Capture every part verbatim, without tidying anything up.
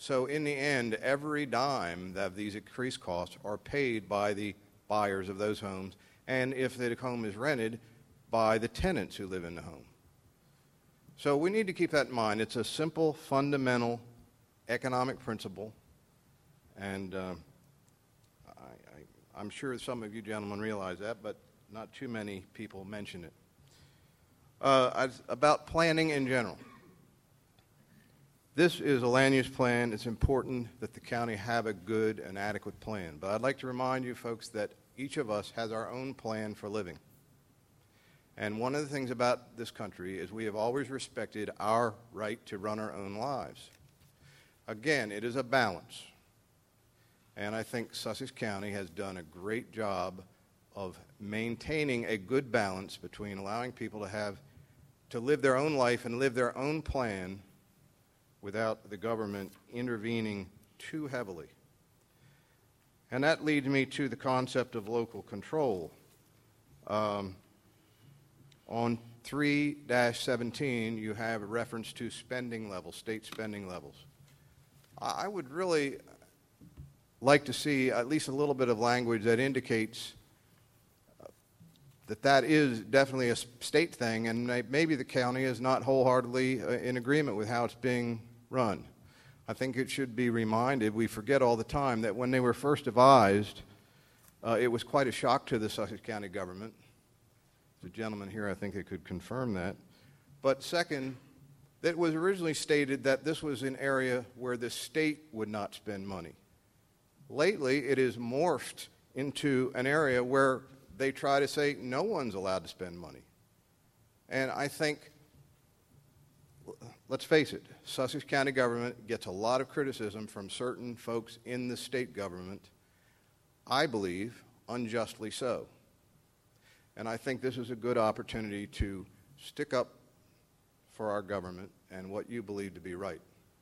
So in the end, every dime of these increased costs are paid by the buyers of those homes, and if the home is rented, by the tenants who live in the home. So we need to keep that in mind. It's a simple, fundamental economic principle, and uh, I, I, I'm sure some of you gentlemen realize that, but not too many people mention it. Uh, about planning in general. This is a land use plan. It's important that the county have a good and adequate plan. But I'd like to remind you folks that each of us has our own plan for living. And one of the things about this country is we have always respected our right to run our own lives. Again, it is a balance. And I think Sussex County has done a great job of maintaining a good balance between allowing people to have to live their own life and live their own plan without the government intervening too heavily. And that leads me to the concept of local control. Um, on three dash seventeen, you have a reference to spending levels, state spending levels. I would really like to see at least a little bit of language that indicates that that is definitely a state thing, and maybe the county is not wholeheartedly in agreement with how it's being run. I think it should be reminded, we forget all the time, that when they were first devised, uh, it was quite a shock to the Sussex County government. The gentleman here, I think, it could confirm that. But second, it was originally stated that this was an area where the state would not spend money. Lately, it is morphed into an area where they try to say no one's allowed to spend money. And I think, let's face it, Sussex County government gets a lot of criticism from certain folks in the state government, I believe, unjustly so. And I think this is a good opportunity to stick up for our government and what you believe to be right.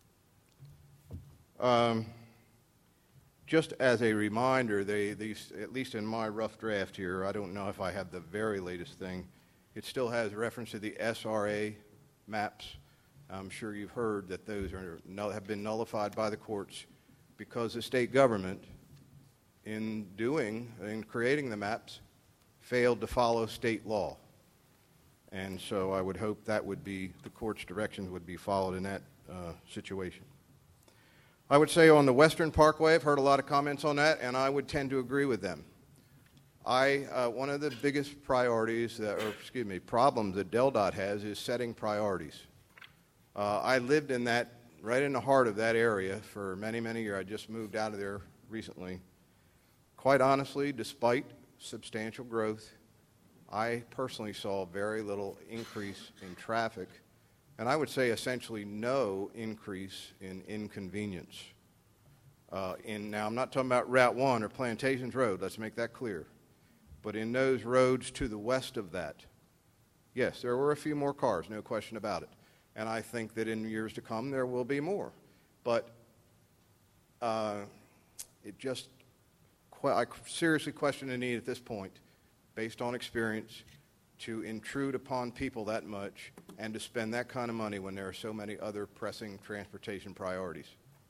Um, just as a reminder, they, these, at least in my rough draft here, I don't know if I have the very latest thing, it still has reference to the S R A maps. I'm sure you've heard that those are, have been nullified by the courts because the state government, in doing, in creating the maps, failed to follow state law. And so I would hope that would be, the court's directions would be followed in that uh, situation. I would say on the Western Parkway, I've heard a lot of comments on that, and I would tend to agree with them. I, uh, one of the biggest priorities, that, or excuse me, problems that Del Dot has is setting priorities. Uh, I lived in that, right in the heart of that area for many, many years. I just moved out of there recently. Quite honestly, despite substantial growth, I personally saw very little increase in traffic, and I would say essentially no increase in inconvenience. Uh, in, now, I'm not talking about Route one or Plantations Road, let's make that clear. But in those roads to the west of that, yes, there were a few more cars, no question about it. And I think that in years to come there will be more. But uh, it just, I seriously question the need at this point, based on experience, to intrude upon people that much and to spend that kind of money when there are so many other pressing transportation priorities.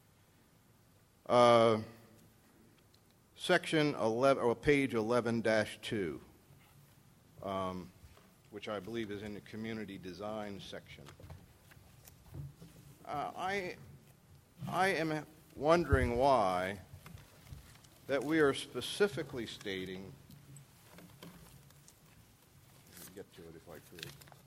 Uh, section eleven, or page eleven dash two, um, which I believe is in the community design section. Uh, I, I am wondering why that we are specifically stating, let me get to it if I could,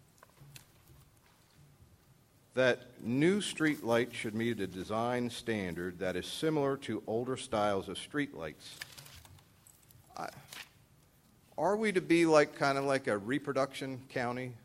that new street lights should meet a design standard that is similar to older styles of street lights. I, are we to be like kind of like a reproduction county?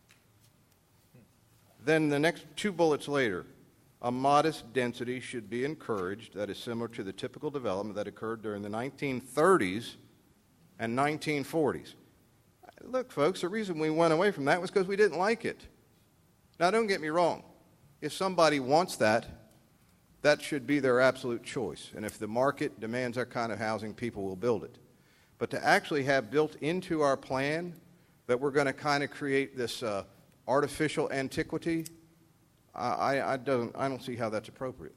Then the next two bullets later, a modest density should be encouraged that is similar to the typical development that occurred during the nineteen thirties and nineteen forties. Look, folks, the reason we went away from that was because we didn't like it. Now, don't get me wrong. If somebody wants that, that should be their absolute choice. And if the market demands that kind of housing, people will build it. But to actually have built into our plan that we're going to kind of create this uh, artificial antiquity, I, I, don't, I don't see how that's appropriate.